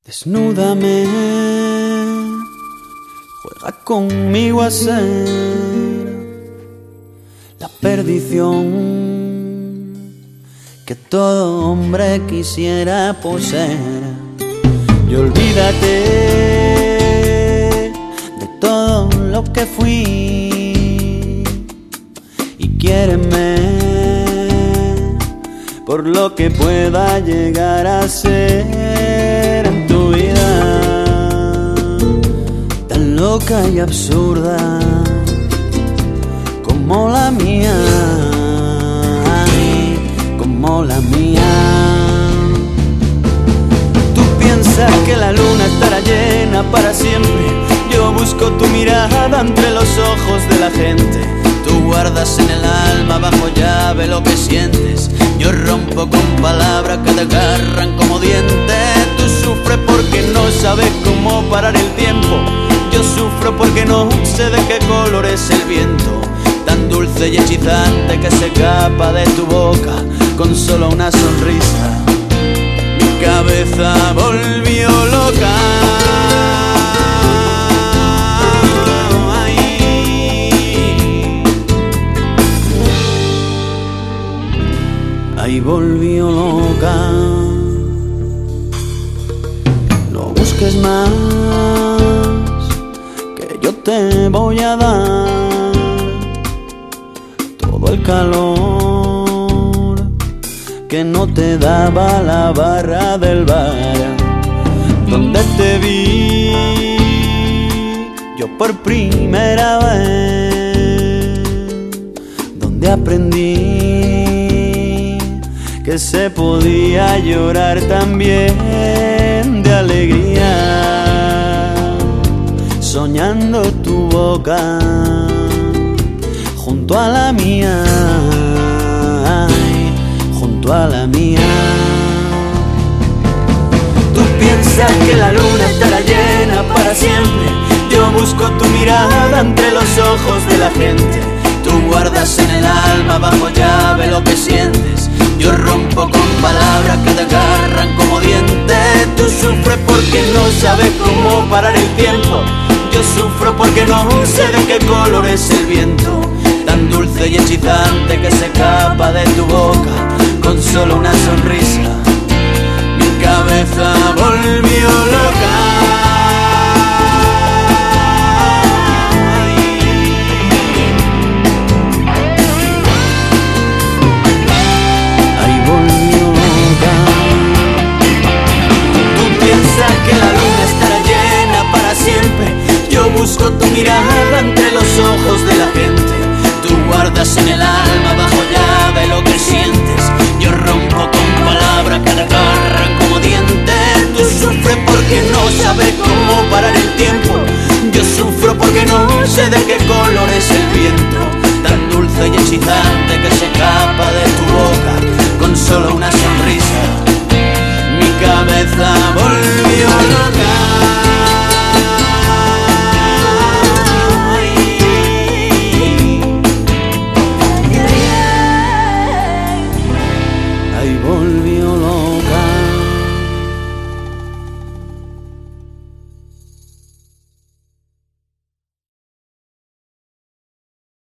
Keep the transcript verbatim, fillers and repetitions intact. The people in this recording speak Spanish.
Desnúdame, juega conmigo a ser la perdición que todo hombre quisiera poseer. Y olvídate de todo lo que fui y quiéreme por lo que pueda llegar a ser en tu vida, tan loca y absurda como la mía, como la mía. Tú piensas que la luna estará llena para siempre, yo busco tu mirada entre los ojos de la gente. Tú guardas en el alma bajo llave lo que sientes, yo rompo con palabras que te agarran como dientes. Tú sufres porque no sabes cómo parar el tiempo, yo sufro porque no sé de qué color es el viento, tan dulce y hechizante que se escapa de tu boca con solo una sonrisa. Mi cabeza volvió loca. Ahí volvió loca. No busques más, que yo te voy a dar todo el calor que no te daba la barra del bar donde te vi yo por primera vez, donde aprendí que se podía llorar también de alegría, soñando tu boca junto a la mía, ay, junto a la mía. Tú piensas que la luna estará llena para siempre, yo busco tu mirada entre los ojos de la gente. Tú guardas en el alma bajo llave lo que sientes, yo rompo con palabras que te agarran como dientes. Tú sufres porque no sabes cómo parar el tiempo, yo sufro porque no sé de qué color es el viento, tan dulce y hechizante que se escapa de tu boca con solo una sonrisa. Mi cabeza volvió loca. Que la luna estará llena para siempre, yo busco tu mirada